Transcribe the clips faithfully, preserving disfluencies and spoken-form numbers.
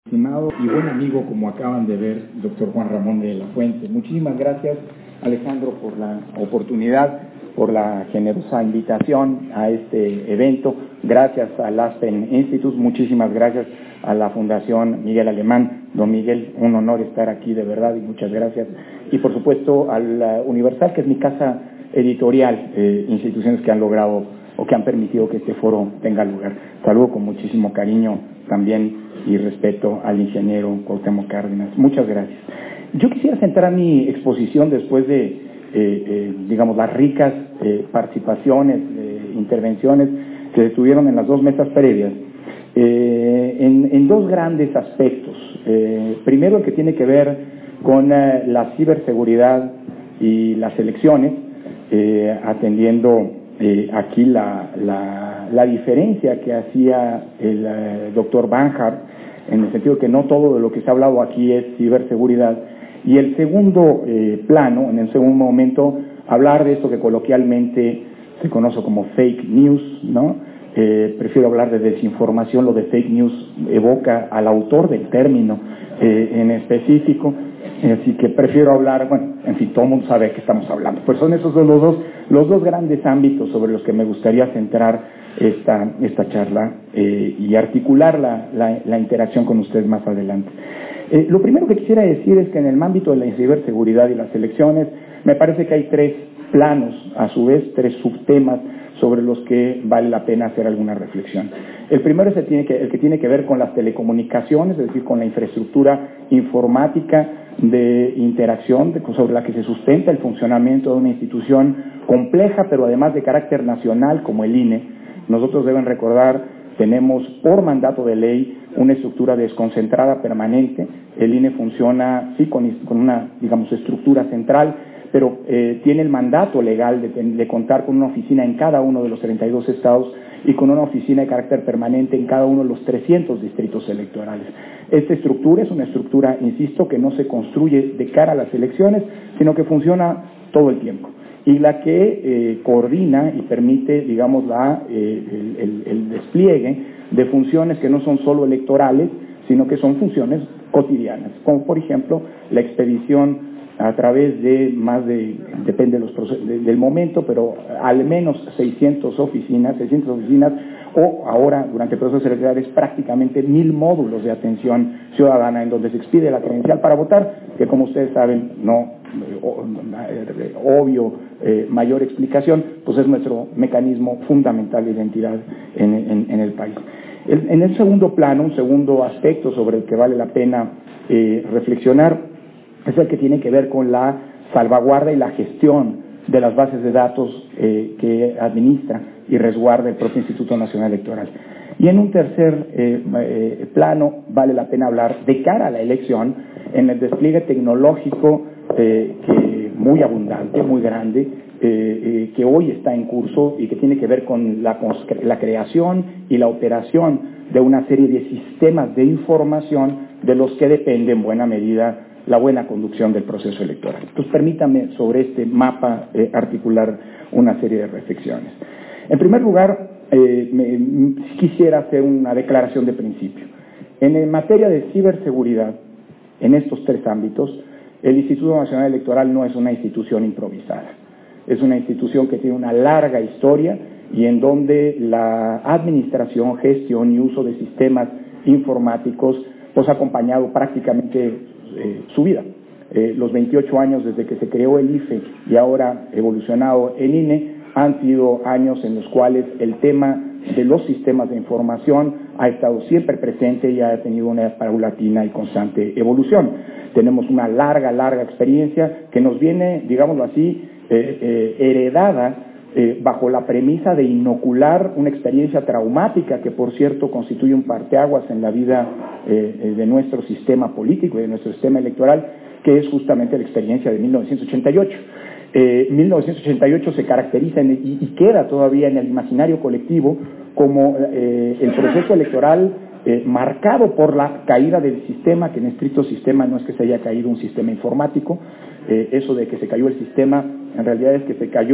Estimado y buen amigo, como acaban de ver, doctor Juan Ramón de la Fuente. Muchísimas gracias, Alejandro, por la oportunidad, por la generosa invitación a este evento. Gracias al Aspen Institute, muchísimas gracias a la Fundación Miguel Alemán. Don Miguel, un honor estar aquí, de verdad, y muchas gracias. Y por supuesto al Universal, que es mi casa editorial, eh, instituciones que han logrado o que han permitido que este foro tenga lugar. Saludo con muchísimo cariño también y respeto al ingeniero Cuauhtémoc Cárdenas. Muchas gracias. Yo quisiera centrar mi exposición después de, eh, eh, digamos, las ricas eh, participaciones, eh, intervenciones que se tuvieron en las dos mesas previas, eh, en, en dos grandes aspectos. Eh, primero, el que tiene que ver con eh, la ciberseguridad y las elecciones, eh, atendiendo eh, aquí la, la, la diferencia que hacía el eh, doctor Banhart, en el sentido que no todo de lo que se ha hablado aquí es ciberseguridad. Y el segundo eh, plano, en el segundo momento, hablar de esto que coloquialmente se conoce como fake news, ¿no? Eh, prefiero hablar de desinformación. Lo de fake news evoca al autor del término eh, en específico, así que prefiero hablar, bueno, en fin, todo el mundo sabe de qué estamos hablando. Pues son esos dos, los dos, los dos grandes ámbitos sobre los que me gustaría centrar esta, esta charla eh, y articular la, la, la interacción con ustedes más adelante. Eh, lo primero que quisiera decir es que en el ámbito de la ciberseguridad y las elecciones, me parece que hay tres planos, a su vez, tres subtemas sobre los que vale la pena hacer alguna reflexión. El primero es el, tiene que, el que tiene que ver con las telecomunicaciones, es decir, con la infraestructura informática de interacción de, sobre la que se sustenta el funcionamiento de una institución compleja, pero además de carácter nacional, como el I N E. Nosotros, deben recordar, tenemos por mandato de ley una estructura desconcentrada permanente. El I N E funciona, sí, con, con una, digamos, estructura central, pero eh, tiene el mandato legal de, de contar con una oficina en cada uno de los treinta y dos estados y con una oficina de carácter permanente en cada uno de los trescientos distritos electorales. Esta estructura es una estructura, insisto, que no se construye de cara a las elecciones, sino que funciona todo el tiempo, y la que eh, coordina y permite, digamos, la, eh, el, el, el despliegue de funciones que no son solo electorales, sino que son funciones cotidianas, como por ejemplo la expedición a través de más de, depende de los procesos, de, del momento, pero al menos seiscientas oficinas, seiscientas oficinas, o ahora, durante procesos electorales, prácticamente mil módulos de atención ciudadana en donde se expide la credencial para votar, que como ustedes saben, no, obvio, eh, mayor explicación, pues es nuestro mecanismo fundamental de identidad en, en, en el país. El, en el segundo plano, un segundo aspecto sobre el que vale la pena eh, reflexionar, es el que tiene que ver con la salvaguarda y la gestión de las bases de datos eh, que administra y resguarda el propio Instituto Nacional Electoral. Y en un tercer eh, eh, plano vale la pena hablar de cara a la elección en el despliegue tecnológico eh, que muy abundante, muy grande, eh, eh, que hoy está en curso y que tiene que ver con la, la creación y la operación de una serie de sistemas de información de los que depende en buena medida la buena conducción del proceso electoral. Entonces, permítame sobre este mapa eh, articular una serie de reflexiones. En primer lugar, eh, me, quisiera hacer una declaración de principio. En materia de ciberseguridad, en estos tres ámbitos, el Instituto Nacional Electoral no es una institución improvisada. Es una institución que tiene una larga historia y en donde la administración, gestión y uso de sistemas informáticos pues ha acompañado prácticamente Eh, su vida. Eh, los veintiocho años desde que se creó el I F E y ahora evolucionado el I N E han sido años en los cuales el tema de los sistemas de información ha estado siempre presente y ha tenido una paulatina y constante evolución. Tenemos una larga, larga experiencia que nos viene, digámoslo así, eh, eh, heredada Eh, bajo la premisa de inocular una experiencia traumática que, por cierto, constituye un parteaguas en la vida eh, de nuestro sistema político y de nuestro sistema electoral, que es justamente la experiencia de mil novecientos ochenta y ocho. Eh, mil novecientos ochenta y ocho se caracteriza en el, y, y queda todavía en el imaginario colectivo como eh, el proceso electoral eh, marcado por la caída del sistema, que en estricto sistema no es que se haya caído un sistema informático, eh, eso de que se cayó el sistema, en realidad es que se cayó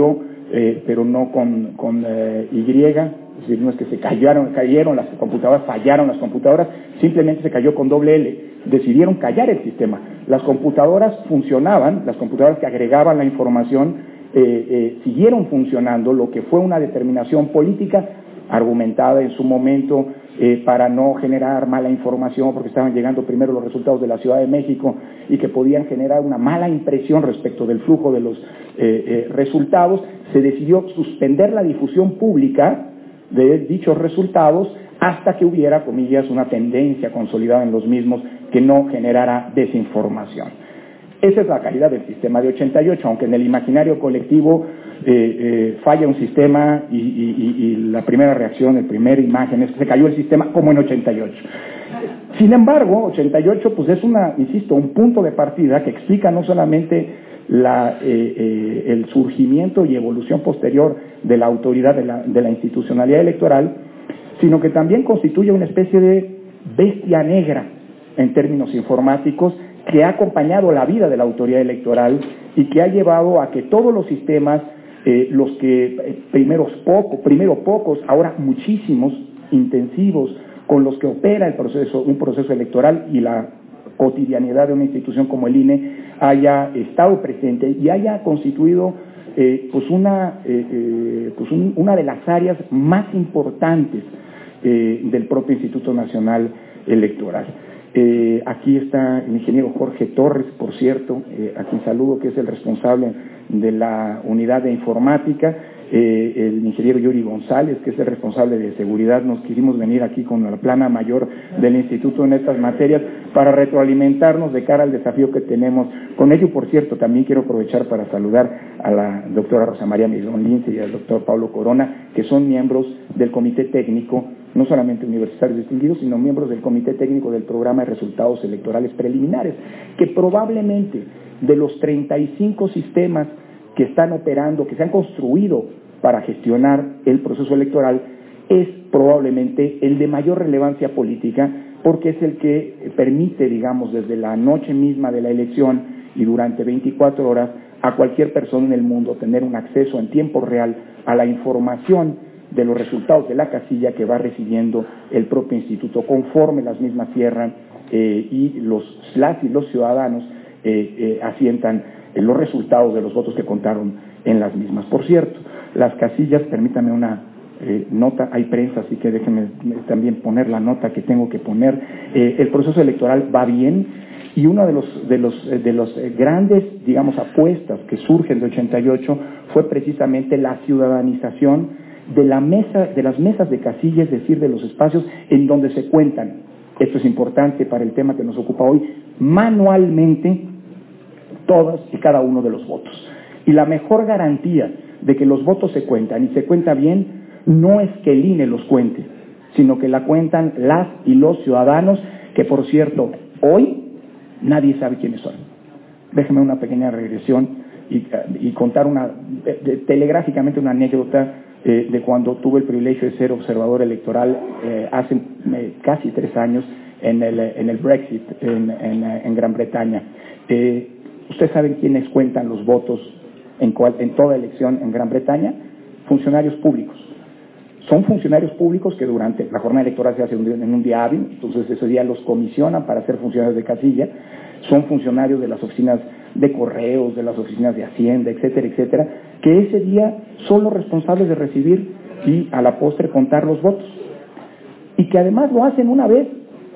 eh, pero no con, con eh, Y, es decir, no es que se cayeron, cayeron las computadoras, fallaron las computadoras, simplemente se cayó con doble L, decidieron callar el sistema. Las computadoras funcionaban, las computadoras que agregaban la información eh, eh, siguieron funcionando, lo que fue una determinación política argumentada en su momento eh, para no generar mala información, porque estaban llegando primero los resultados de la Ciudad de México y que podían generar una mala impresión respecto del flujo de los eh, eh, resultados. Se decidió suspender la difusión pública de dichos resultados hasta que hubiera, comillas, una tendencia consolidada en los mismos que no generara desinformación. Esa es la caída del sistema de ochenta y ocho, aunque en el imaginario colectivo eh, eh, falla un sistema y, y, y la primera reacción, la primera imagen es que se cayó el sistema como en ochenta y ocho. Sin embargo, ochenta y ocho pues es una, insisto, un punto de partida que explica no solamente la, eh, eh, el surgimiento y evolución posterior de la autoridad de la, de la institucionalidad electoral, sino que también constituye una especie de bestia negra en términos informáticos que ha acompañado la vida de la autoridad electoral y que ha llevado a que todos los sistemas, eh, los que eh, primeros poco, primero pocos, ahora muchísimos, intensivos, con los que opera el proceso, un proceso electoral y la cotidianidad de una institución como el I N E, haya estado presente y haya constituido eh, pues una, eh, eh, pues un, una de las áreas más importantes eh, del propio Instituto Nacional Electoral. Eh, aquí está el ingeniero Jorge Torres, por cierto, eh, a quien saludo, que es el responsable de la unidad de informática, eh, el ingeniero Yuri González, que es el responsable de seguridad. Nos quisimos venir aquí con la plana mayor del instituto en estas materias para retroalimentarnos de cara al desafío que tenemos. Con ello, por cierto, también quiero aprovechar para saludar a la doctora Rosa María Mirón Lince y al doctor Pablo Corona, que son miembros del comité técnico, no solamente universitarios distinguidos, sino miembros del comité técnico del programa de resultados electorales preliminares, que probablemente de los treinta y cinco sistemas que están operando, que se han construido para gestionar el proceso electoral, es probablemente el de mayor relevancia política, porque es el que permite, digamos, desde la noche misma de la elección y durante veinticuatro horas, a cualquier persona en el mundo tener un acceso en tiempo real a la información de los resultados de la casilla que va recibiendo el propio instituto, conforme las mismas cierran eh, y los, las y los ciudadanos eh, eh, asientan eh, los resultados de los votos que contaron en las mismas. Por cierto, las casillas, permítame una eh, nota, hay prensa, así que déjenme también poner la nota que tengo que poner. Eh, el proceso electoral va bien y una de los de los de los grandes, digamos, apuestas que surgen de ochenta y ocho fue precisamente la ciudadanización de la mesa, de las mesas de casilla, es decir, de los espacios en donde se cuentan, esto es importante para el tema que nos ocupa hoy, manualmente todos y cada uno de los votos. Y la mejor garantía de que los votos se cuentan y se cuenta bien no es que el I N E los cuente, sino que la cuentan las y los ciudadanos, que por cierto, hoy nadie sabe quiénes son. Déjeme una pequeña regresión y, y contar una, de, de, telegráficamente una anécdota Eh, de cuando tuve el privilegio de ser observador electoral eh, hace eh, casi tres años en el, en el Brexit en, en, en Gran Bretaña. Eh, ¿Ustedes saben quiénes cuentan los votos en, cual, en toda elección en Gran Bretaña? Funcionarios públicos. Son funcionarios públicos que durante la jornada electoral se hace un día, en un día hábil, entonces ese día los comisionan para ser funcionarios de casilla. Son funcionarios de las oficinas de correos, de las oficinas de Hacienda, etcétera, etcétera, que ese día son los responsables de recibir y a la postre contar los votos. Y que además lo hacen una vez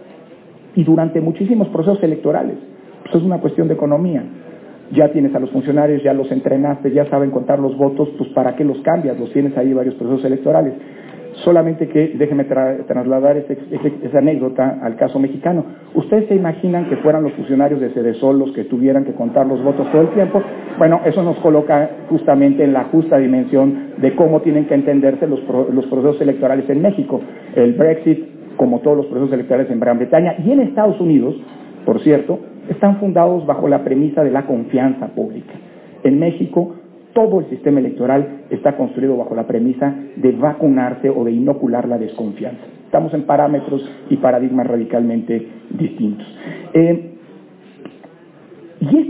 y durante muchísimos procesos electorales. Pues es una cuestión de economía. Ya tienes a los funcionarios, ya los entrenaste, ya saben contar los votos, pues ¿para qué los cambias? Los tienes ahí varios procesos electorales. Solamente que, déjenme tra trasladar ese, ese, esa anécdota al caso mexicano. ¿Ustedes se imaginan que fueran los funcionarios de Sedesol los que tuvieran que contar los votos todo el tiempo? Bueno, eso nos coloca justamente en la justa dimensión de cómo tienen que entenderse los, pro los procesos electorales en México. El Brexit, como todos los procesos electorales en Gran Bretaña y en Estados Unidos, por cierto, están fundados bajo la premisa de la confianza pública. En México, todo el sistema electoral está construido bajo la premisa de vacunarse o de inocular la desconfianza. Estamos en parámetros y paradigmas radicalmente distintos. Eh, y esto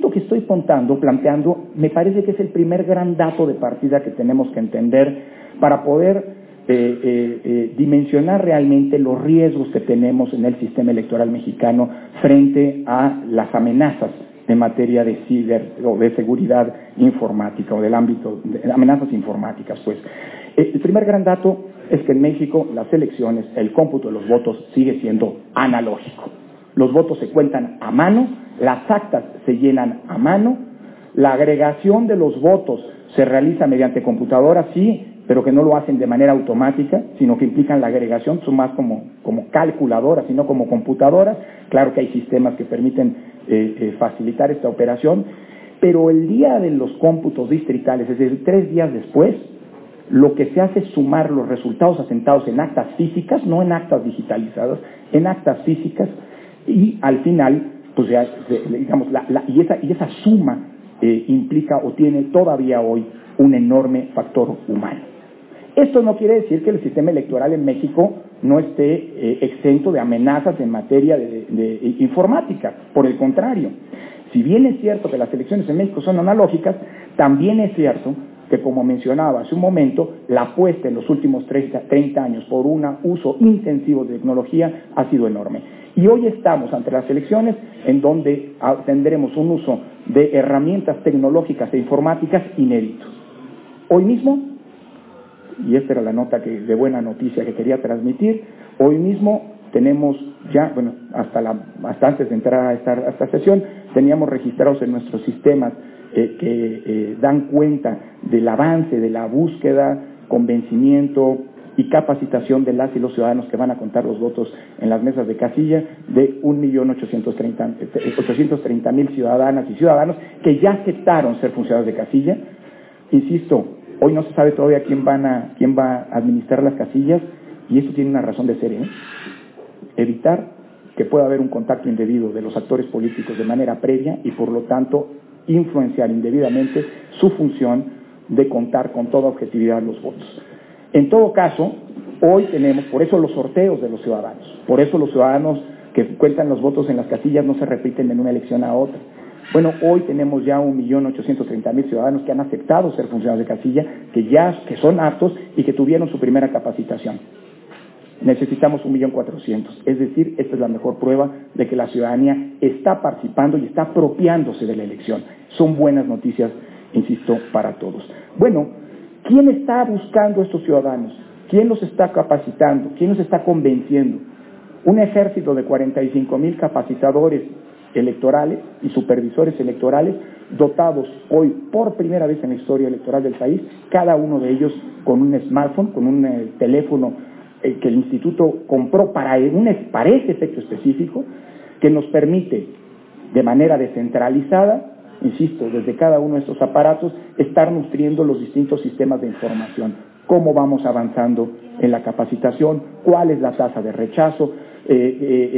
esto que estoy contando, planteando, me parece que es el primer gran dato de partida que tenemos que entender para poder Eh, eh, eh, dimensionar realmente los riesgos que tenemos en el sistema electoral mexicano frente a las amenazas en materia de ciber o de seguridad informática o del ámbito de amenazas informáticas. Pues eh, el primer gran dato es que en México las elecciones, el cómputo de los votos sigue siendo analógico. Los votos se cuentan a mano, las actas se llenan a mano, la agregación de los votos se realiza mediante computadora, sí, pero que no lo hacen de manera automática, sino que implican la agregación, son más como, como calculadoras, sino como computadoras. Claro que hay sistemas que permiten eh, eh, facilitar esta operación, pero el día de los cómputos distritales, es decir, tres días después, lo que se hace es sumar los resultados asentados en actas físicas, no en actas digitalizadas, en actas físicas, y al final, pues ya, digamos, la, la, y, esa, y esa suma eh, implica o tiene todavía hoy un enorme factor humano. Esto no quiere decir que el sistema electoral en México no esté eh, exento de amenazas en materia de, de, de informática. Por el contrario, si bien es cierto que las elecciones en México son analógicas, también es cierto que, como mencionaba hace un momento, la apuesta en los últimos treinta años por un uso intensivo de tecnología ha sido enorme. Y hoy estamos ante las elecciones en donde tendremos un uso de herramientas tecnológicas e informáticas inéditos. Hoy mismo, y esta era la nota que, de buena noticia que quería transmitir, hoy mismo tenemos ya, bueno, hasta, la, hasta antes de entrar a esta, a esta sesión, teníamos registrados en nuestros sistemas eh, que eh, dan cuenta del avance de la búsqueda, convencimiento y capacitación de las y los ciudadanos que van a contar los votos en las mesas de casilla de un millón ochocientos treinta mil ciudadanas y ciudadanos que ya aceptaron ser funcionarios de casilla. Insisto, hoy no se sabe todavía quién, van a, quién va a administrar las casillas, y esto tiene una razón de ser, ¿eh? Evitar que pueda haber un contacto indebido de los actores políticos de manera previa y, por lo tanto, influenciar indebidamente su función de contar con toda objetividad los votos. En todo caso, hoy tenemos, por eso los sorteos de los ciudadanos, por eso los ciudadanos que cuentan los votos en las casillas no se repiten de una elección a otra. Bueno, hoy tenemos ya un millón ochocientos treinta mil ciudadanos que han aceptado ser funcionarios de casilla, que ya que son aptos y que tuvieron su primera capacitación. Necesitamos un millón cuatrocientos, es decir, esta es la mejor prueba de que la ciudadanía está participando y está apropiándose de la elección. Son buenas noticias, insisto, para todos. Bueno, ¿quién está buscando a estos ciudadanos? ¿Quién los está capacitando? ¿Quién los está convenciendo? Un ejército de cuarenta y cinco mil capacitadores electorales y supervisores electorales dotados hoy por primera vez en la historia electoral del país, cada uno de ellos con un smartphone, con un eh, teléfono eh, que el instituto compró para, un, para ese efecto específico, que nos permite de manera descentralizada, insisto, desde cada uno de estos aparatos, estar nutriendo los distintos sistemas de información. Cómo vamos avanzando en la capacitación, cuál es la tasa de rechazo, eh, eh,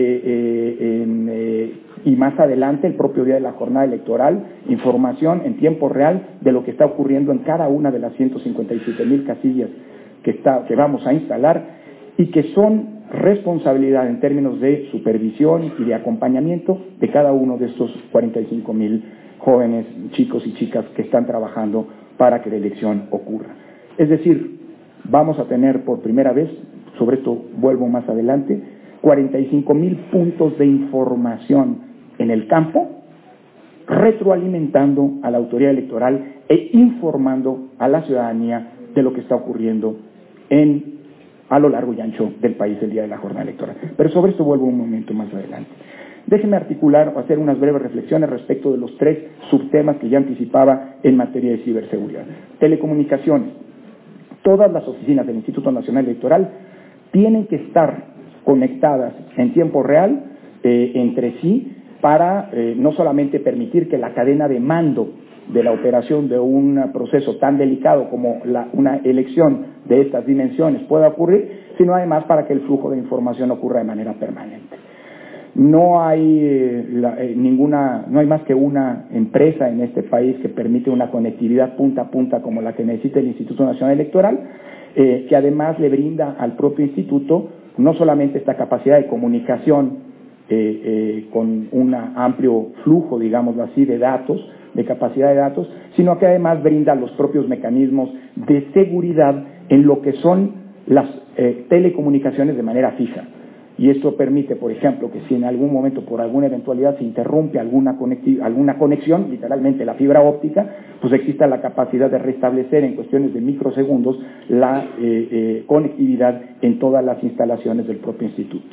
eh, en, eh, y más adelante, el propio día de la jornada electoral, información en tiempo real de lo que está ocurriendo en cada una de las ciento cincuenta y siete mil casillas que, está, que vamos a instalar y que son responsabilidad en términos de supervisión y de acompañamiento de cada uno de estos cuarenta y cinco mil jóvenes, chicos y chicas que están trabajando para que la elección ocurra. Es decir, vamos a tener por primera vez, sobre esto vuelvo más adelante, cuarenta y cinco mil puntos de información en el campo, retroalimentando a la autoridad electoral e informando a la ciudadanía de lo que está ocurriendo en, a lo largo y ancho del país el día de la jornada electoral. Pero sobre esto vuelvo un momento más adelante. Déjenme articular o hacer unas breves reflexiones respecto de los tres subtemas que ya anticipaba en materia de ciberseguridad. Telecomunicaciones. Todas las oficinas del Instituto Nacional Electoral tienen que estar conectadas en tiempo real eh, entre sí para eh, no solamente permitir que la cadena de mando de la operación de un proceso tan delicado como la, una elección de estas dimensiones pueda ocurrir, sino además para que el flujo de información ocurra de manera permanente. No hay eh, la, eh, ninguna, no hay más que una empresa en este país que permite una conectividad punta a punta como la que necesita el Instituto Nacional Electoral, eh, que además le brinda al propio instituto no solamente esta capacidad de comunicación eh, eh, con un amplio flujo, digámoslo así, de datos, de capacidad de datos, sino que además brinda los propios mecanismos de seguridad en lo que son las eh, telecomunicaciones de manera fija. Y esto permite, por ejemplo, que si en algún momento, por alguna eventualidad, se interrumpe alguna, alguna conexión, literalmente la fibra óptica, pues exista la capacidad de restablecer en cuestiones de microsegundos la eh, eh, conectividad en todas las instalaciones del propio instituto.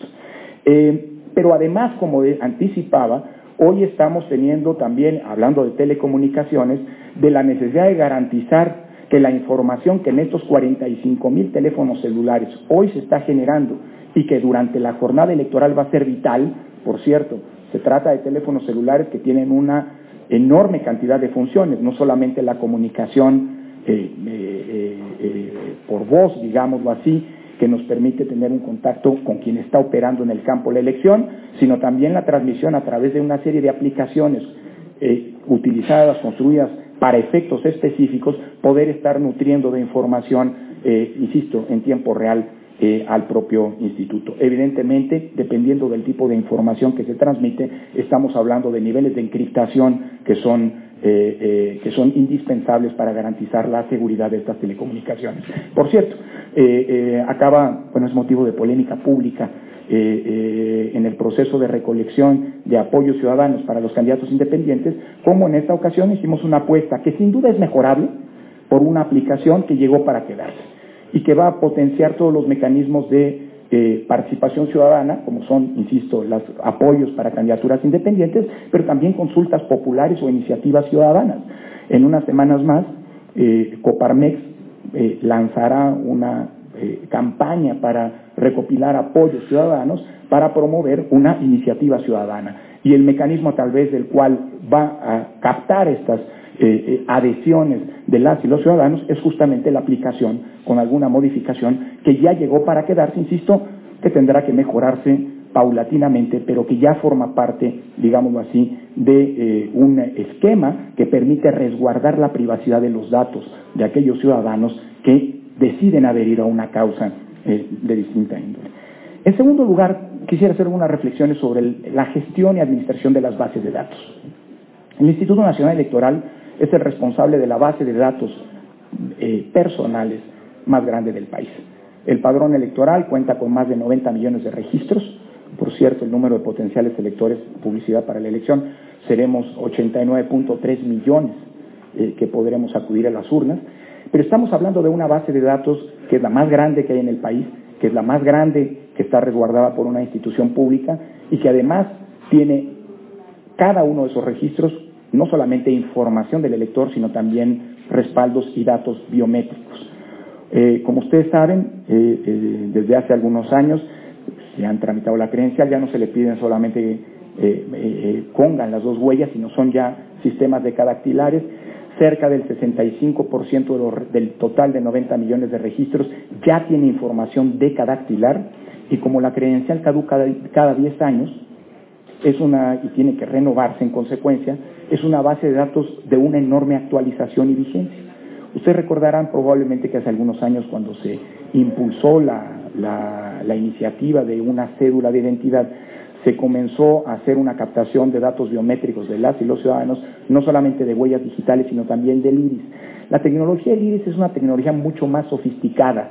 Eh, pero además, como anticipaba, hoy estamos teniendo también, hablando de telecomunicaciones, de la necesidad de garantizar que la información que en estos cuarenta y cinco mil teléfonos celulares hoy se está generando y que durante la jornada electoral va a ser vital, por cierto, se trata de teléfonos celulares que tienen una enorme cantidad de funciones, no solamente la comunicación eh, eh, eh, por voz, digámoslo así, que nos permite tener un contacto con quien está operando en el campo de la elección, sino también la transmisión a través de una serie de aplicaciones eh, utilizadas, construidas para efectos específicos, poder estar nutriendo de información, eh, insisto, en tiempo real eh, al propio instituto. Evidentemente, dependiendo del tipo de información que se transmite, estamos hablando de niveles de encriptación que son, eh, eh, que son indispensables para garantizar la seguridad de estas telecomunicaciones. Por cierto, eh, eh, acaba, bueno, es motivo de polémica pública, Eh, eh, en el proceso de recolección de apoyos ciudadanos para los candidatos independientes, como en esta ocasión hicimos una apuesta que sin duda es mejorable por una aplicación que llegó para quedarse y que va a potenciar todos los mecanismos de eh, participación ciudadana, como son, insisto, los apoyos para candidaturas independientes, pero también consultas populares o iniciativas ciudadanas. En unas semanas más, eh, Coparmex eh, lanzará una Eh, campaña para recopilar apoyos ciudadanos para promover una iniciativa ciudadana. Y el mecanismo a través del cual va a captar estas eh, eh, adhesiones de las y los ciudadanos es justamente la aplicación con alguna modificación que ya llegó para quedarse, insisto, que tendrá que mejorarse paulatinamente, pero que ya forma parte, digámoslo así, de eh, un esquema que permite resguardar la privacidad de los datos de aquellos ciudadanos que deciden adherir a una causa eh, de distinta índole. En segundo lugar, quisiera hacer unas reflexiones sobre el, la gestión y administración de las bases de datos. El Instituto Nacional Electoral es el responsable de la base de datos eh, personales más grande del país. El padrón electoral cuenta con más de noventa millones de registros. Por cierto, el número de potenciales electores, publicidad para la elección, seremos ochenta y nueve punto tres millones eh, que podremos acudir a las urnas. Pero estamos hablando de una base de datos que es la más grande que hay en el país, que es la más grande que está resguardada por una institución pública y que además tiene cada uno de esos registros no solamente información del elector, sino también respaldos y datos biométricos. Eh, como ustedes saben, eh, eh, desde hace algunos años se han tramitado la credencial, ya no se le piden solamente eh, eh, pongan las dos huellas, sino son ya sistemas decadactilares. Cerca del sesenta y cinco por ciento de los, del total de noventa millones de registros ya tiene información decadactilar y como la credencial caduca cada diez años es una, y tiene que renovarse en consecuencia, es una base de datos de una enorme actualización y vigencia. Ustedes recordarán probablemente que hace algunos años cuando se impulsó la, la, la iniciativa de una cédula de identidad, se comenzó a hacer una captación de datos biométricos de las y los ciudadanos, no solamente de huellas digitales, sino también del iris. La tecnología del iris es una tecnología mucho más sofisticada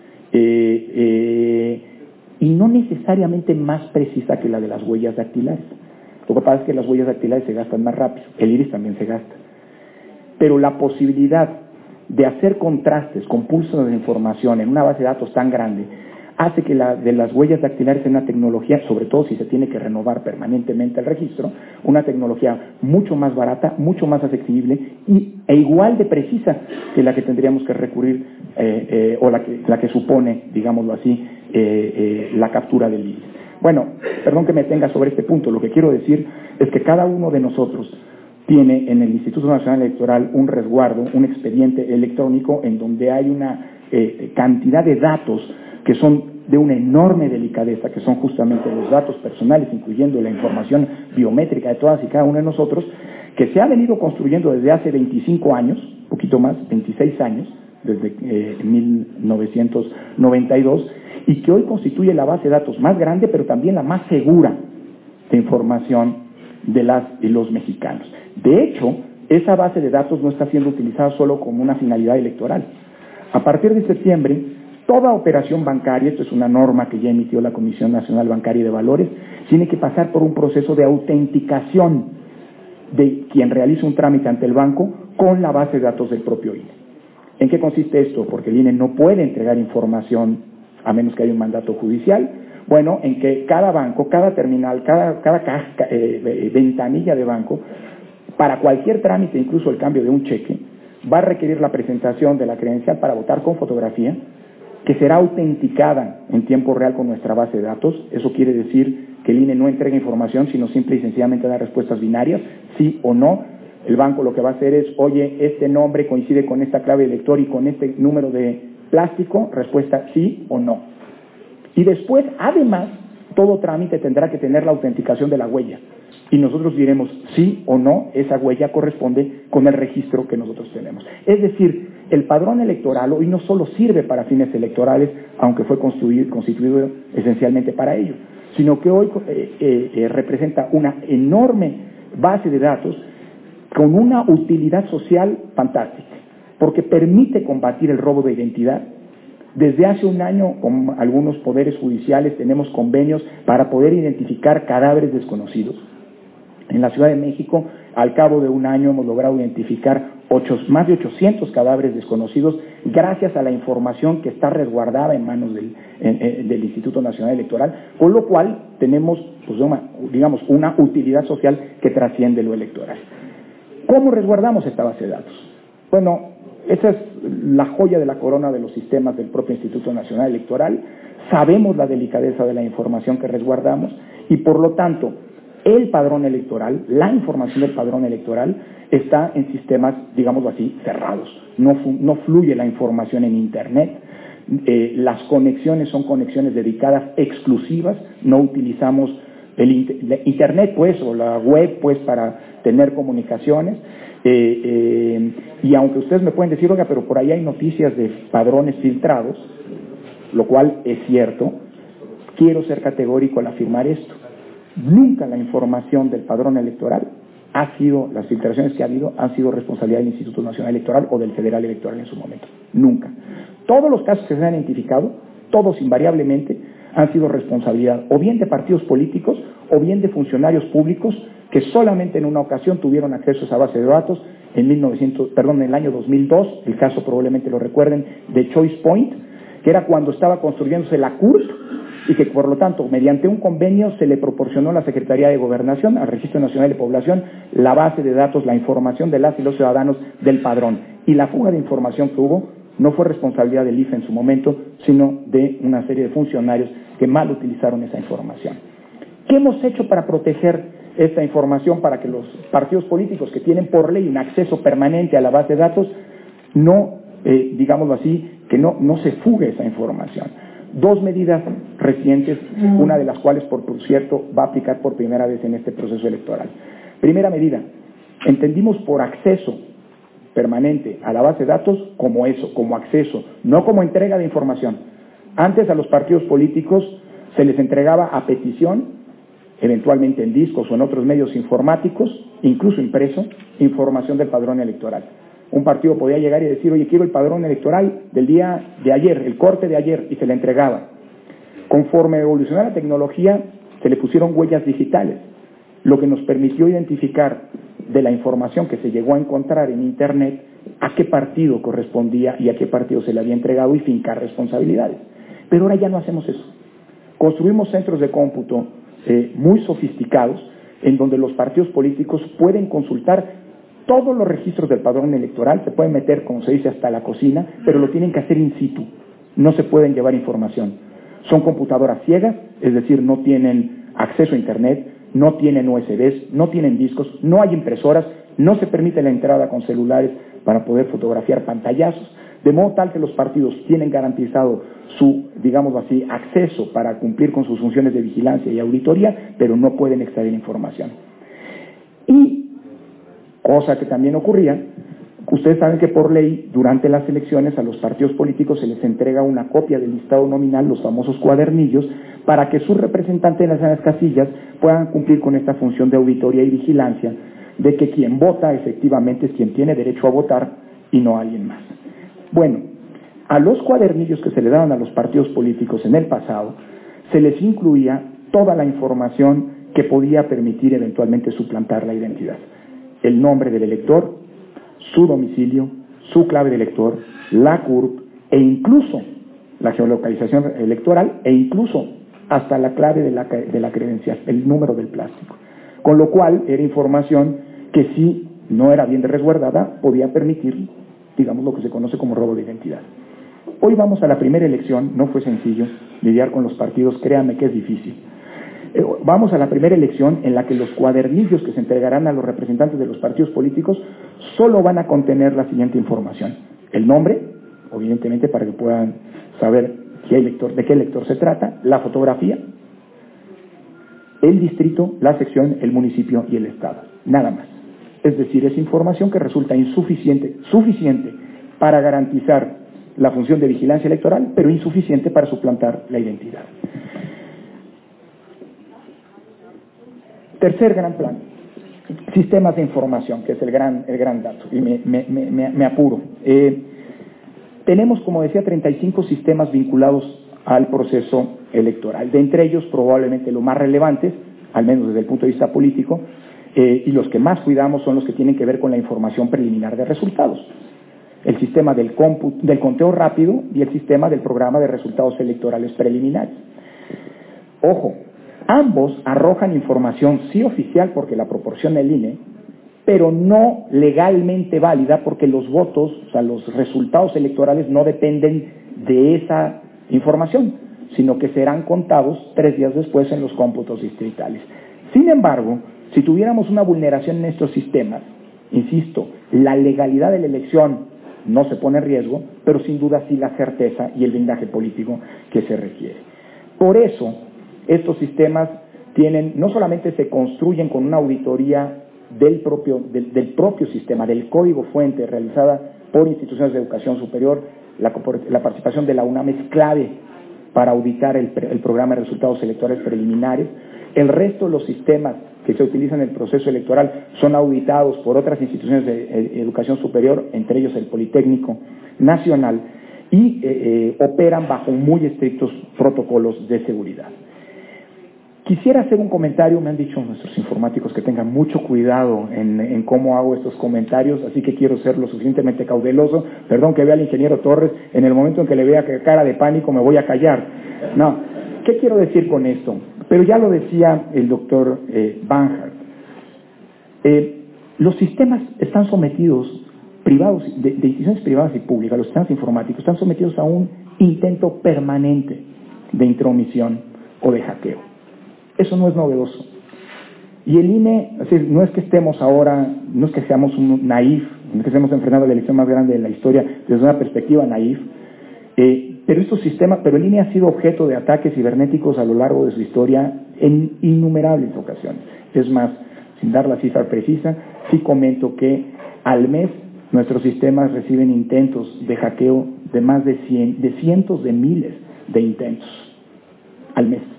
eh, eh, y no necesariamente más precisa que la de las huellas dactilares. Lo que pasa es que las huellas dactilares se gastan más rápido, el iris también se gasta. Pero la posibilidad de hacer contrastes con pulsos de información en una base de datos tan grande hace que la de las huellas dactilares sea una tecnología, sobre todo si se tiene que renovar permanentemente el registro, una tecnología mucho más barata, mucho más accesible y, e igual de precisa que la que tendríamos que recurrir eh, eh, o la que, la que supone, digámoslo así, eh, eh, la captura del iris. Bueno, perdón que me tenga sobre este punto, lo que quiero decir es que cada uno de nosotros tiene en el Instituto Nacional Electoral un resguardo, un expediente electrónico en donde hay una eh, cantidad de datos que son de una enorme delicadeza, que son justamente los datos personales, incluyendo la información biométrica de todas y cada uno de nosotros, que se ha venido construyendo desde hace veinticinco años, un poquito más, veintiséis años, desde eh, mil novecientos noventa y dos, y que hoy constituye la base de datos más grande, pero también la más segura de información de las y los mexicanos. De hecho, esa base de datos no está siendo utilizada solo como una finalidad electoral. A partir de septiembre, toda operación bancaria, esto es una norma que ya emitió la Comisión Nacional Bancaria y de Valores, tiene que pasar por un proceso de autenticación de quien realiza un trámite ante el banco con la base de datos del propio I N E. ¿En qué consiste esto? Porque el I N E no puede entregar información a menos que haya un mandato judicial. Bueno, en que cada banco, cada terminal, cada, cada caja, eh, ventanilla de banco, para cualquier trámite, incluso el cambio de un cheque, va a requerir la presentación de la credencial para votar con fotografía, que será autenticada en tiempo real con nuestra base de datos. Eso quiere decir que el I N E no entrega información, sino simple y sencillamente da respuestas binarias, sí o no. El banco lo que va a hacer es, oye, este nombre coincide con esta clave de lector y con este número de plástico, respuesta sí o no. Y después, además, todo trámite tendrá que tener la autenticación de la huella. Y nosotros diremos sí o no, esa huella corresponde con el registro que nosotros tenemos. Es decir, el padrón electoral hoy no solo sirve para fines electorales, aunque fue constituido, constituido esencialmente para ello, sino que hoy eh, eh, eh, representa una enorme base de datos con una utilidad social fantástica, porque permite combatir el robo de identidad. Desde hace un año, con algunos poderes judiciales, tenemos convenios para poder identificar cadáveres desconocidos. En la Ciudad de México, al cabo de un año, hemos logrado identificar ocho, más de ochocientos cadáveres desconocidos gracias a la información que está resguardada en manos del, en, en, del Instituto Nacional Electoral, con lo cual tenemos, pues, una, digamos, una utilidad social que trasciende lo electoral. ¿Cómo resguardamos esta base de datos? Bueno, esa es la joya de la corona de los sistemas del propio Instituto Nacional Electoral. Sabemos la delicadeza de la información que resguardamos y, por lo tanto, el padrón electoral, la información del padrón electoral está en sistemas, digámoslo así, cerrados. No, no fluye la información en Internet. Eh, las conexiones son conexiones dedicadas exclusivas. No utilizamos el Internet, pues, o la web, pues, para tener comunicaciones. Eh, eh, y aunque ustedes me pueden decir, oiga, pero por ahí hay noticias de padrones filtrados, lo cual es cierto, quiero ser categórico al afirmar esto. Nunca la información del padrón electoral ha sido, las filtraciones que ha habido, han sido responsabilidad del Instituto Nacional Electoral o del Federal Electoral en su momento. Nunca. Todos los casos que se han identificado, todos invariablemente, han sido responsabilidad o bien de partidos políticos o bien de funcionarios públicos que solamente en una ocasión tuvieron acceso a esa base de datos en, mil novecientos, perdón, en el año dos mil dos, el caso probablemente lo recuerden, de Choice Point, que era cuando estaba construyéndose la C U R P y que por lo tanto mediante un convenio se le proporcionó a la Secretaría de Gobernación, al Registro Nacional de Población, la base de datos, la información de las y los ciudadanos del padrón. Y la fuga de información que hubo no fue responsabilidad del I F E en su momento, sino de una serie de funcionarios que mal utilizaron esa información. ¿Qué hemos hecho para proteger esta información, para que los partidos políticos que tienen por ley un acceso permanente a la base de datos no, eh, digámoslo así, que no, no se fugue esa información? Dos medidas recientes, una de las cuales, por, por cierto, va a aplicar por primera vez en este proceso electoral. Primera medida, entendimos por acceso permanente a la base de datos como eso, como acceso, no como entrega de información. Antes a los partidos políticos se les entregaba a petición, eventualmente en discos o en otros medios informáticos, incluso impreso, información del padrón electoral. Un partido podía llegar y decir, oye, quiero el padrón electoral del día de ayer, el corte de ayer, y se le entregaba. Conforme evolucionó la tecnología, se le pusieron huellas digitales, lo que nos permitió identificar de la información que se llegó a encontrar en Internet a qué partido correspondía y a qué partido se le había entregado y fincar responsabilidades. Pero ahora ya no hacemos eso. Construimos centros de cómputo eh, muy sofisticados en donde los partidos políticos pueden consultar todos los registros del padrón electoral, se pueden meter, como se dice, hasta la cocina, pero lo tienen que hacer in situ, no se pueden llevar información. Son computadoras ciegas, es decir, no tienen acceso a Internet, no tienen U S Bs, no tienen discos, no hay impresoras, no se permite la entrada con celulares para poder fotografiar pantallazos, de modo tal que los partidos tienen garantizado su, digamos así, acceso para cumplir con sus funciones de vigilancia y auditoría, pero no pueden extraer información. Y cosa que también ocurría, Ustedes saben que por ley, durante las elecciones, a los partidos políticos se les entrega una copia del listado nominal, los famosos cuadernillos, para que sus representantes en las casillas puedan cumplir con esta función de auditoría y vigilancia, de que quien vota efectivamente es quien tiene derecho a votar y no alguien más. Bueno, a los cuadernillos que se le daban a los partidos políticos en el pasado, se les incluía toda la información que podía permitir eventualmente suplantar la identidad. El nombre del elector, su domicilio, su clave de elector, la C U R P e incluso la geolocalización electoral e incluso hasta la clave de la, de la credencial, el número del plástico. Con lo cual era información que si no era bien resguardada podía permitir, digamos, lo que se conoce como robo de identidad. Hoy vamos a la primera elección, no fue sencillo lidiar con los partidos, créanme que es difícil. Eh, vamos a la primera elección en la que los cuadernillos que se entregarán a los representantes de los partidos políticos solo van a contener la siguiente información: el nombre, evidentemente para que puedan saber qué elector, de qué elector se trata, la fotografía, el distrito, la sección, el municipio y el estado, nada más. Es decir, es información que resulta insuficiente, suficiente para garantizar la función de vigilancia electoral, pero insuficiente para suplantar la identidad. Tercer gran plan, sistemas de información, que es el gran, el gran dato, y me, me, me, me apuro. Eh, tenemos, como decía, treinta y cinco sistemas vinculados al proceso electoral. De entre ellos, probablemente los más relevantes, al menos desde el punto de vista político, eh, y los que más cuidamos son los que tienen que ver con la información preliminar de resultados. El sistema del, cómputo, del conteo rápido y el sistema del programa de resultados electorales preliminares. Ojo, ambos arrojan información sí oficial porque la proporciona el I N E, pero no legalmente válida porque los votos, o sea, los resultados electorales no dependen de esa información, sino que serán contados tres días después en los cómputos distritales. Sin embargo, si tuviéramos una vulneración en estos sistemas, insisto, la legalidad de la elección no se pone en riesgo, pero sin duda sí la certeza y el blindaje político que se requiere. Por eso, estos sistemas tienen, no solamente se construyen con una auditoría del propio, del, del propio sistema, del código fuente realizada por instituciones de educación superior, la, la participación de la UNAM es clave para auditar el, el programa de resultados electorales preliminares. El resto de los sistemas que se utilizan en el proceso electoral son auditados por otras instituciones de educación superior, entre ellos el Politécnico Nacional, y eh, eh, operan bajo muy estrictos protocolos de seguridad. Quisiera hacer un comentario, me han dicho nuestros informáticos que tengan mucho cuidado en, en cómo hago estos comentarios, así que quiero ser lo suficientemente cauteloso. Perdón que vea al ingeniero Torres, en el momento en que le vea cara de pánico me voy a callar. No, ¿qué quiero decir con esto? Pero ya lo decía el doctor eh, Banhart. Eh, los sistemas están sometidos, privados, de, de instituciones privadas y públicas, los sistemas informáticos están sometidos a un intento permanente de intromisión o de hackeo. Eso no es novedoso. Y el I N E, es decir, no es que estemos ahora, no es que seamos un naif, no es que estemos enfrentando la elección más grande de la historia desde una perspectiva naif, eh, pero estos sistemas, pero el I N E ha sido objeto de ataques cibernéticos a lo largo de su historia en innumerables ocasiones. Es más, sin dar la cifra precisa, sí comento que al mes nuestros sistemas reciben intentos de hackeo de más de cien, de cientos de miles de intentos al mes.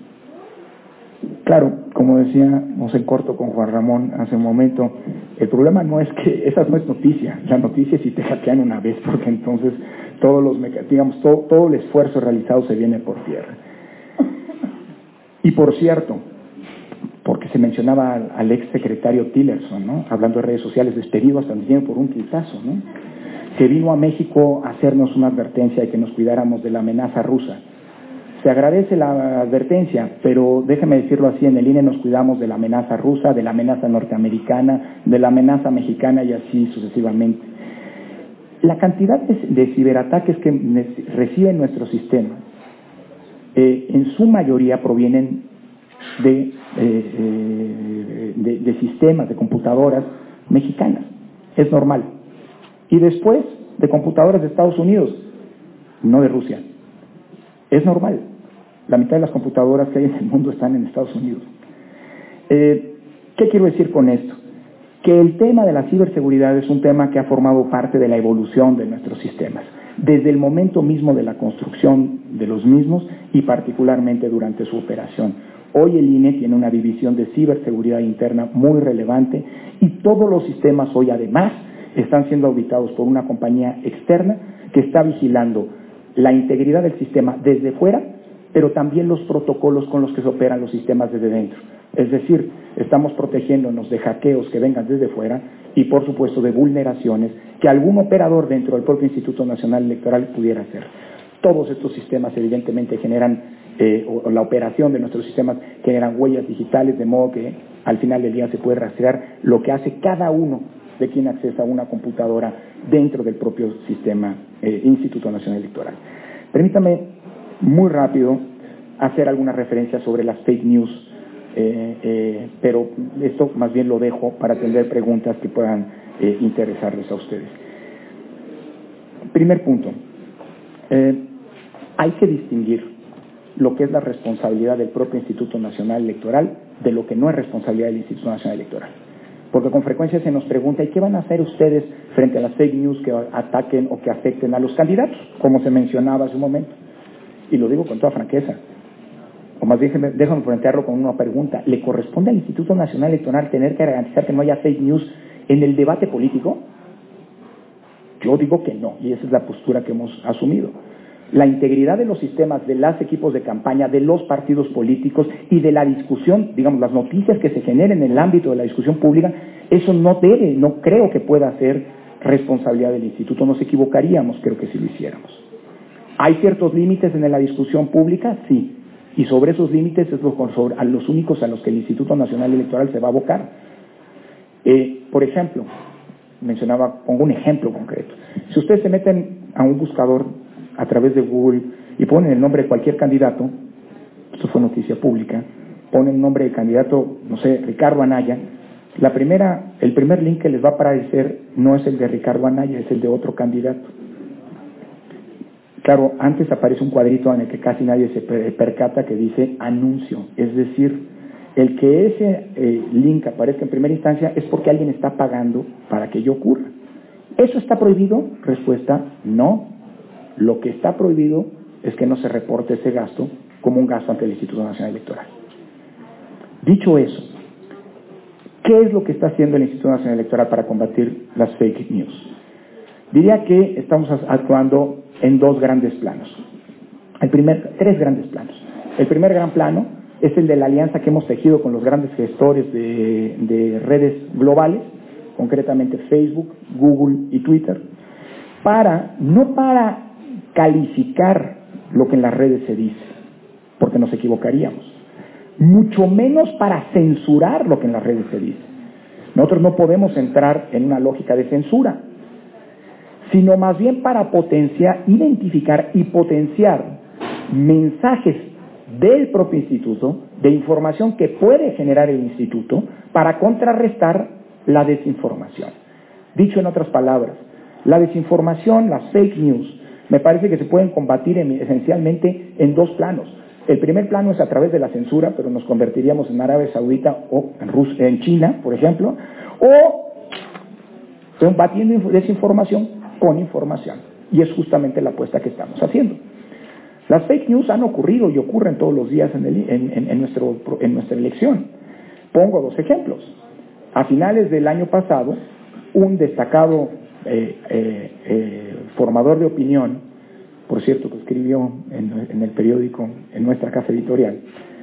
Claro, como decíamos en corto con Juan Ramón hace un momento, el problema no es que, esa no es noticia, la noticia es si te hackean una vez, porque entonces todos los, digamos, todo, todo el esfuerzo realizado se viene por tierra. Y por cierto, porque se mencionaba al, al ex secretario Tillerson, ¿no? Hablando de redes sociales, despedido hasta el tiempo por un tuitazo, ¿no? Que vino a México a hacernos una advertencia de que nos cuidáramos de la amenaza rusa. Se agradece la advertencia, pero déjeme decirlo así, en el I N E nos cuidamos de la amenaza rusa, de la amenaza norteamericana, de la amenaza mexicana y así sucesivamente. La cantidad de, de ciberataques que reciben nuestros sistemas, eh, en su mayoría provienen de, eh, eh, de, de sistemas, de computadoras mexicanas. Es normal. Y después de computadoras de Estados Unidos, no de Rusia. Es normal. La mitad de las computadoras que hay en el mundo están en Estados Unidos. Eh, ¿Qué quiero decir con esto? que el tema de la ciberseguridad es un tema que ha formado parte de la evolución de nuestros sistemas, desde el momento mismo de la construcción de los mismos y particularmente durante su operación. Hoy el I N E tiene una división de ciberseguridad interna muy relevante y todos los sistemas hoy además están siendo auditados por una compañía externa que está vigilando la integridad del sistema desde fuera, pero también los protocolos con los que se operan los sistemas desde dentro. Es decir, estamos protegiéndonos de hackeos que vengan desde fuera y, por supuesto, de vulneraciones que algún operador dentro del propio Instituto Nacional Electoral pudiera hacer. Todos estos sistemas, evidentemente, generan, eh, o, o la operación de nuestros sistemas generan huellas digitales, de modo que al final del día se puede rastrear lo que hace cada uno de quien accesa a una computadora dentro del propio sistema eh, Instituto Nacional Electoral. Permítame muy rápido hacer algunas referencias sobre las fake news, eh, eh, pero esto más bien lo dejo para atender preguntas que puedan eh, interesarles a ustedes. Primer punto, eh, hay que distinguir lo que es la responsabilidad del propio Instituto Nacional Electoral de lo que no es responsabilidad del Instituto Nacional Electoral. Porque con frecuencia se nos pregunta, ¿y qué van a hacer ustedes frente a las fake news que ataquen o que afecten a los candidatos? Como se mencionaba hace un momento. Y lo digo con toda franqueza. O más bien, déjame plantearlo con una pregunta. ¿Le corresponde al Instituto Nacional Electoral tener que garantizar que no haya fake news en el debate político? Yo digo que no, y esa es la postura que hemos asumido. La integridad de los sistemas, de los equipos de campaña, de los partidos políticos y de la discusión, digamos, las noticias que se generen en el ámbito de la discusión pública, eso no debe, no creo que pueda ser responsabilidad del Instituto. Nos equivocaríamos, creo que si lo hiciéramos. ¿Hay ciertos límites en la discusión pública? Sí. Y sobre esos límites es los, sobre, a los únicos a los que el Instituto Nacional Electoral se va a abocar. Eh, por ejemplo, mencionaba, pongo un ejemplo concreto. Si ustedes se meten a un buscador a través de Google y ponen el nombre de cualquier candidato, esto fue noticia pública, ponen el nombre del candidato, no sé, Ricardo Anaya, la primera, el primer link que les va a aparecer no es el de Ricardo Anaya, es el de otro candidato. Claro, antes aparece un cuadrito en el que casi nadie se percata que dice anuncio, es decir, el que ese eh, link aparezca en primera instancia es porque alguien está pagando para que ello ocurra. ¿Eso está prohibido? Respuesta, no. Lo que está prohibido es que no se reporte ese gasto como un gasto ante el Instituto Nacional Electoral. Dicho eso, ¿qué es lo que está haciendo el Instituto Nacional Electoral para combatir las fake news? Diría que estamos actuando en dos grandes planos. El primer, tres grandes planos. El primer gran plano es el de la alianza que hemos tejido con los grandes gestores de, de redes globales, concretamente Facebook, Google y Twitter, para, no para calificar lo que en las redes se dice, porque nos equivocaríamos, mucho menos para censurar lo que en las redes se dice. Nosotros no podemos entrar en una lógica de censura, sino más bien para potenciar, identificar y potenciar mensajes del propio instituto, de información que puede generar el instituto, para contrarrestar la desinformación. Dicho en otras palabras, la desinformación, las fake news, me parece que se pueden combatir en, esencialmente en dos planos. El primer plano es a través de la censura, pero nos convertiríamos en Arabia Saudita o en, Rus en China, por ejemplo, o combatiendo desinformación con información. Y es justamente la apuesta que estamos haciendo. Las fake news han ocurrido y ocurren todos los días en, el, en, en, en, nuestro, en nuestra elección. Pongo dos ejemplos. A finales del año pasado, un destacado eh, eh, eh, formador de opinión, por cierto, que escribió en, en el periódico, en nuestra casa editorial,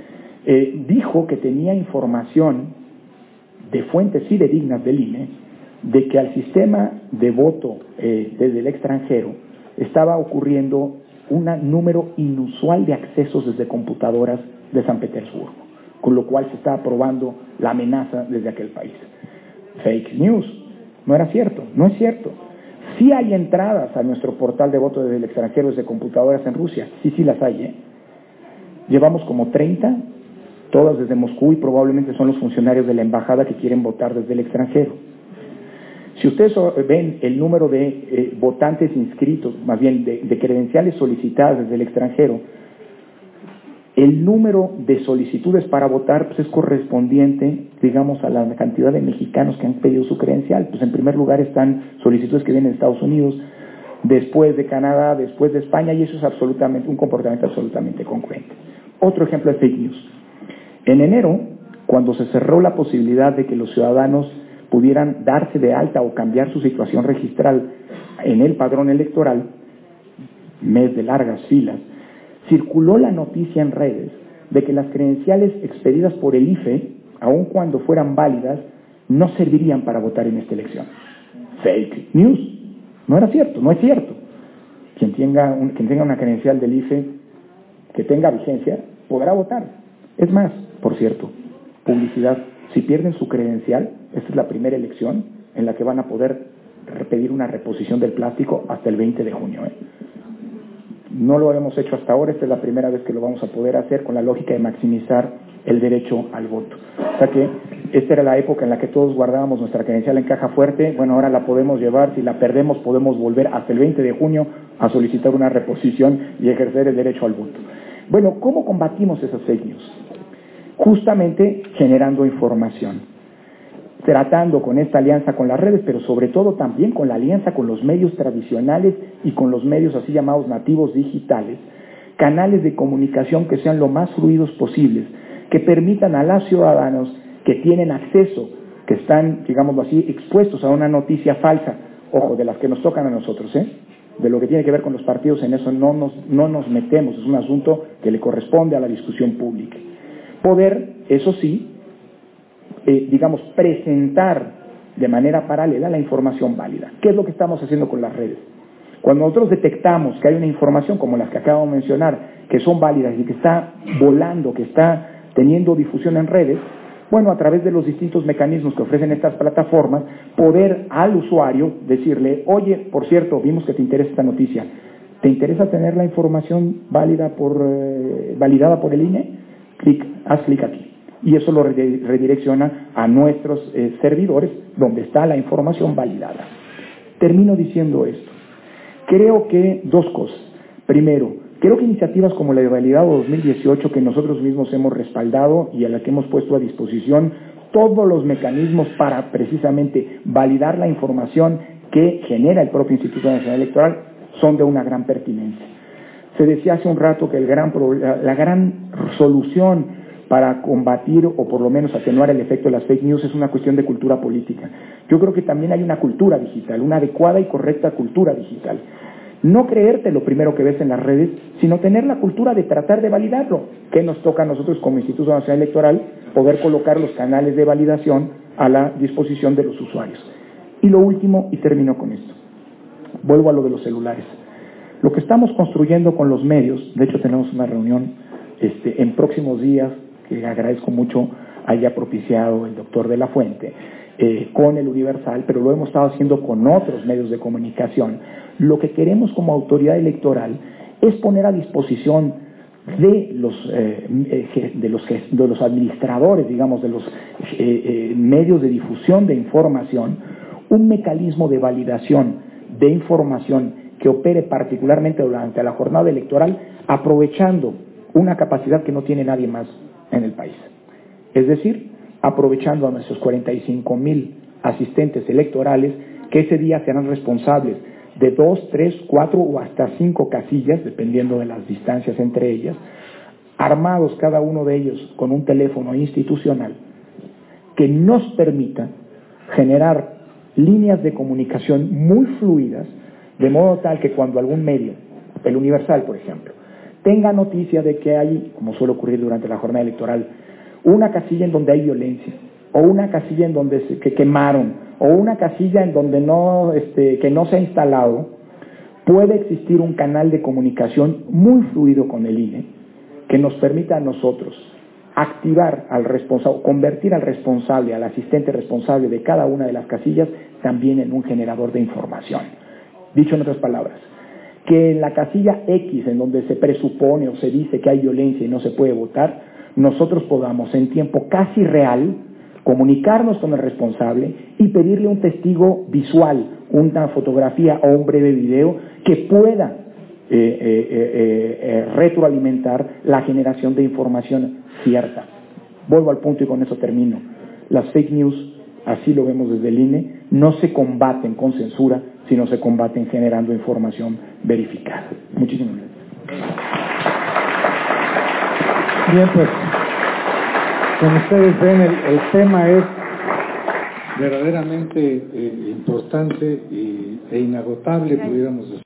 eh, dijo que tenía información de fuentes fidedignas del I N E de que al sistema de voto eh, desde el extranjero estaba ocurriendo un número inusual de accesos desde computadoras de San Petersburgo, con lo cual se estaba probando la amenaza desde aquel país. Fake news, no era cierto, no es cierto. Sí hay entradas a nuestro portal de voto desde el extranjero desde computadoras en Rusia, sí, sí las hay, ¿eh? Llevamos como treinta, todas desde Moscú, y probablemente son los funcionarios de la embajada que quieren votar desde el extranjero. Si ustedes ven el número de eh, votantes inscritos, más bien de, de credenciales solicitadas desde el extranjero, El número de solicitudes para votar pues, es correspondiente, digamos, a la cantidad de mexicanos que han pedido su credencial. Pues en primer lugar están solicitudes que vienen de Estados Unidos, después de Canadá, después de España, y eso es absolutamente un comportamiento absolutamente congruente. Otro ejemplo es fake news. En enero, cuando se cerró la posibilidad de que los ciudadanos pudieran darse de alta o cambiar su situación registral en el padrón electoral, mes de largas filas, circuló la noticia en redes de que las credenciales expedidas por el I F E, aun cuando fueran válidas, no servirían para votar en esta elección. Fake news. No era cierto, no es cierto. Quien tenga, un, quien tenga una credencial del I F E que tenga vigencia, podrá votar. Es más, por cierto, publicidad, si pierden su credencial, esta es la primera elección en la que van a poder pedir una reposición del plástico hasta el veinte de junio. ¿eh? No lo hemos hecho hasta ahora, esta es la primera vez que lo vamos a poder hacer con la lógica de maximizar el derecho al voto. O sea que esta era la época en la que todos guardábamos nuestra credencial en caja fuerte, bueno, ahora la podemos llevar, si la perdemos podemos volver hasta el veinte de junio a solicitar una reposición y ejercer el derecho al voto. Bueno, ¿cómo combatimos esas fake news? Justamente generando información, tratando con esta alianza con las redes, pero sobre todo también con la alianza con los medios tradicionales y con los medios así llamados nativos digitales, canales de comunicación que sean lo más fluidos posibles, que permitan a los ciudadanos que tienen acceso, que están, digámoslo así, expuestos a una noticia falsa, ojo, de las que nos tocan a nosotros, ¿eh? De lo que tiene que ver con los partidos, en eso no nos, no nos metemos, es un asunto que le corresponde a la discusión pública. Poder, eso sí, eh, digamos, presentar de manera paralela la información válida. ¿Qué es lo que estamos haciendo con las redes? Cuando nosotros detectamos que hay una información como las que acabo de mencionar, que son válidas y que está volando, que está teniendo difusión en redes, bueno, a través de los distintos mecanismos que ofrecen estas plataformas, poder al usuario decirle, oye, por cierto, vimos que te interesa esta noticia, ¿te interesa tener la información válida por, eh, validada por el I N E? Clic, haz clic aquí. Y eso lo redirecciona a nuestros eh, servidores donde está la información validada. Termino diciendo esto. Creo que dos cosas. Primero, creo que iniciativas como la de Validado dos mil dieciocho, que nosotros mismos hemos respaldado y a la que hemos puesto a disposición todos los mecanismos para precisamente validar la información que genera el propio Instituto Nacional Electoral, son de una gran pertinencia. Se decía hace un rato que el gran, la gran solución para combatir o por lo menos atenuar el efecto de las fake news es una cuestión de cultura política. Yo creo que también hay una cultura digital, una adecuada y correcta cultura digital. No creerte lo primero que ves en las redes, sino tener la cultura de tratar de validarlo. ¿Qué nos toca a nosotros como Instituto Nacional Electoral? Poder colocar los canales de validación a la disposición de los usuarios. Y lo último, y termino con esto, vuelvo a lo de los celulares. Lo que estamos construyendo con los medios, de hecho tenemos una reunión este, en próximos días, que agradezco mucho haya propiciado el doctor de la Fuente, eh, con el Universal, pero lo hemos estado haciendo con otros medios de comunicación. Lo que queremos como autoridad electoral es poner a disposición de los, eh, de los, de los administradores, digamos, de los eh, eh, medios de difusión de información, un mecanismo de validación de información que opere particularmente durante la jornada electoral, aprovechando una capacidad que no tiene nadie más en el país. Es decir, aprovechando a nuestros cuarenta y cinco mil asistentes electorales que ese día serán responsables de dos, tres, cuatro o hasta cinco casillas, dependiendo de las distancias entre ellas, armados cada uno de ellos con un teléfono institucional que nos permita generar líneas de comunicación muy fluidas, de modo tal que cuando algún medio, el Universal por ejemplo, tenga noticia de que hay, como suele ocurrir durante la jornada electoral, una casilla en donde hay violencia, o una casilla en donde se, que quemaron, o una casilla en donde no, este, que no se ha instalado, puede existir un canal de comunicación muy fluido con el I N E que nos permita a nosotros activar al responsable, convertir al responsable, al asistente responsable de cada una de las casillas también en un generador de información. Dicho en otras palabras, que en la casilla X, en donde se presupone o se dice que hay violencia y no se puede votar, nosotros podamos en tiempo casi real comunicarnos con el responsable y pedirle un testigo visual, una fotografía o un breve video que pueda eh, eh, eh, eh, retroalimentar la generación de información cierta. Vuelvo al punto y con eso termino. Las fake news, así lo vemos desde el I N E, no se combaten con censura, sino se combaten generando información verificada. Muchísimas gracias. Bien, pues, como ustedes ven, el, el tema es verdaderamente eh, importante y, e inagotable, pudiéramos decir.